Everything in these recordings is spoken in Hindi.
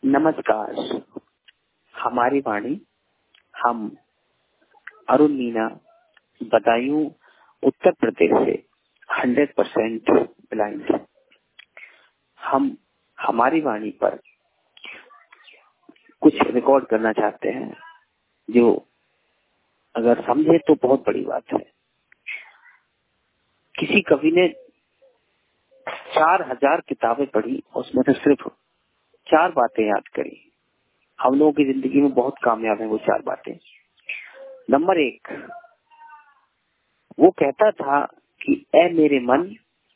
नमस्कार। हमारी वाणी हम अरुण मीना बदायूं उत्तर प्रदेश से 100% ब्लाइंड। हम हमारी वाणी पर कुछ रिकॉर्ड करना चाहते हैं जो अगर समझे तो बहुत बड़ी बात है। किसी कवि ने 4000 किताबें पढ़ी, उसमें से सिर्फ 4 बातें याद करी। हम लोगों की जिंदगी में बहुत कामयाब है वो 4 बातें। नंबर 1, वो कहता था कि ए मेरे मन,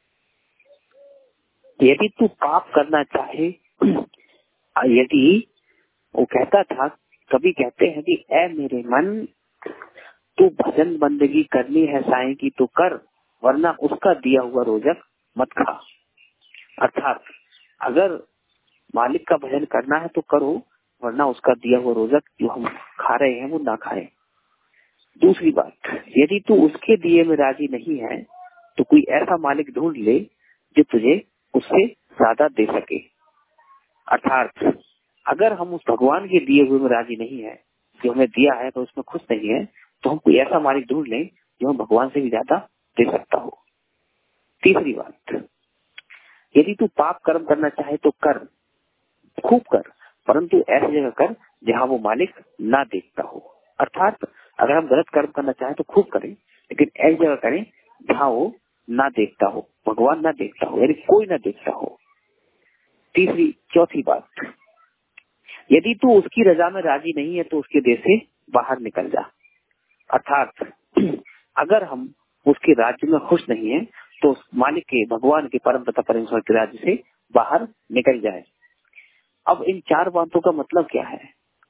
यदि तू पाप करना चाहे, यदि वो कहता था, कभी कहते हैं कि ए मेरे मन, तू भजन बंदगी करनी है साईं की तो कर, वरना उसका दिया हुआ रोजक मत खा। अर्थात अगर मालिक का भजन करना है तो करो, वरना उसका दिया हुआ रोजक जो हम खा रहे हैं वो ना खाए। दूसरी बात, यदि तू उसके दिए में राजी नहीं है तो कोई ऐसा मालिक ढूंढ ले जो तुझे उससे ज्यादा दे सके। अर्थात अगर हम उस भगवान के दिए हुए में राजी नहीं है, जो हमें दिया है तो उसमें खुश नहीं है, तो हम कोई ऐसा मालिक ढूंढ लें जो हम भगवान से भी ज्यादा दे सकता हो। तीसरी बात, यदि तू पाप कर्म करना चाहे तो कर, खूब कर, परंतु ऐसी जगह कर जहाँ वो मालिक ना देखता हो। अर्थात अगर हम गलत कर्म करना चाहें तो खूब करें, लेकिन ऐसी जगह करें जहाँ वो ना देखता हो, भगवान ना देखता हो, यानी कोई ना देखता हो। चौथी बात, यदि तू उसकी रजा में राजी नहीं है तो उसके देश से बाहर निकल जा। अर्थात अगर हम उसके राज्य में खुश नहीं है तो उस मालिक के, भगवान के, परम पिता परमेश्वर के राज्य से बाहर निकल जाए। अब इन 4 बातों का मतलब क्या है?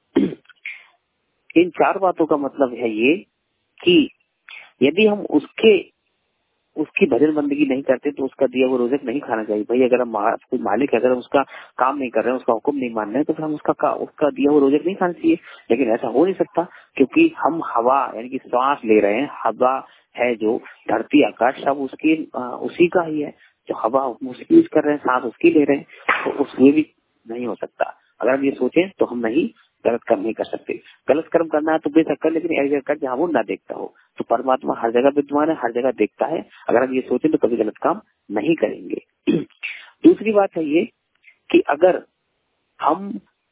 इन 4 बातों का मतलब है ये कि यदि हम उसकी भजन बंदगी नहीं करते तो उसका दिया हुआ रोजक नहीं खाना चाहिए। भाई अगर हम कोई मालिक है, अगर हम उसका काम नहीं कर रहे हैं, उसका हुक्म नहीं मान रहे हैं, तो फिर हम उसका दिया हुआ रोजक नहीं खाना चाहिए। लेकिन ऐसा हो नहीं सकता, क्योंकि हम हवा यानी कि श्वास ले रहे हैं। हवा है जो धरती आकाश सब उसी का ही है। जो हवा उसकी यूज कर रहे हैं, सांस उसकी ले रहे हैं, तो उसमें भी नहीं हो सकता। अगर हम ये सोचें तो हम नहीं गलत कर्म नहीं कर सकते। गलत कर्म करना है तो बेशक कर, लेकिन ऐसी जगह कर जहाँ वो ना देखता हो। तो परमात्मा हर जगह विद्यमान है, हर जगह देखता है। अगर हम ये सोचें तो कभी गलत काम नहीं करेंगे। दूसरी बात है ये कि अगर हम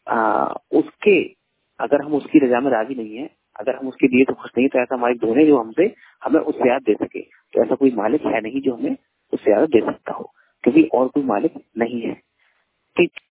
अगर हम उसकी रजा में राजी नहीं है, अगर हम उसके दिए तो खुश नहीं, तो ऐसा मालिक ढूंढे जो हमें उससे ज्यादा दे सके। तो ऐसा कोई मालिक है नहीं जो हमें उससे ज्यादा दे सकता हो, क्योंकि और कोई मालिक नहीं है।